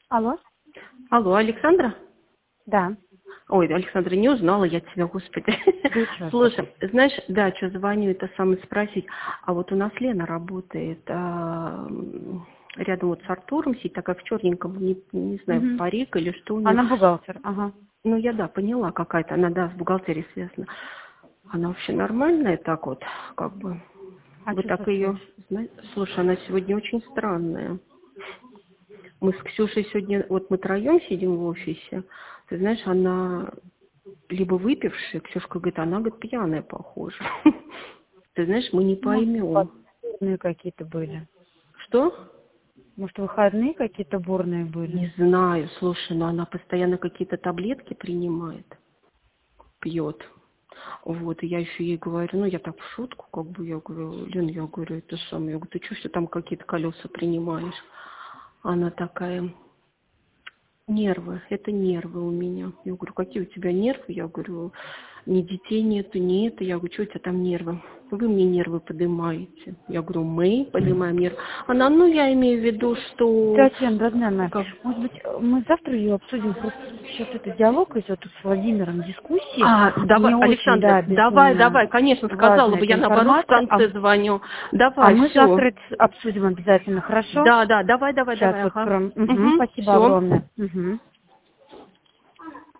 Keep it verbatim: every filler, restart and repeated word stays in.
Алло? Алло, Александра? Да. Ой, Александра, не узнала я тебя, господи. Ничего Слушай, страшного. знаешь, да, что звоню, это самое спросить. А вот у нас Лена работает а, м, рядом вот с Артуром, сидит такая в черненьком, не, не знаю, Мгм. парик или что у нее. Она бухгалтер, ага. Ну, я, да, поняла, какая-то, она, да, с бухгалтерией связана. Она вообще нормальная так вот, как бы. А Вы что так ее, случилось? знаете, слушай, она сегодня очень странная. Мы с Ксюшей сегодня, вот мы троем сидим в офисе, ты знаешь, она либо выпившая, Ксюшка говорит, она, говорит, пьяная, похоже. Ты знаешь, мы не Может, поймем. выходные какие-то были? Что? Может, выходные какие-то бурные Не были? знаю, слушай, но она постоянно какие-то таблетки принимает, пьет. Вот, и я еще ей говорю, ну, я так в шутку, как бы, я говорю, Лен, я говорю, это самое, я говорю, ты что, все там какие-то колеса принимаешь? Она такая, нервы, это нервы у меня. Я говорю, какие у тебя нервы? Я говорю, ни детей нету, ни это. Я говорю, что у тебя там нервы? Вы мне нервы поднимаете. Я говорю, мы поднимаем нервы. Она, ну, я имею в виду, что... Татьяна, родная моя, Как... может быть, мы завтра ее обсудим, просто сейчас этот диалог идет тут с Владимиром, дискуссии. А, давай, Мне очень, Александра, да, давай, безумно давай, конечно, сказала важна бы, эта я наоборот в информация. А, конце звоню. а Давай, мы все. завтра это обсудим обязательно, хорошо? Да, да, давай, давай, Сейчас давай, вот ага. прям... Мгм, Угу, спасибо все. огромное. Мгм.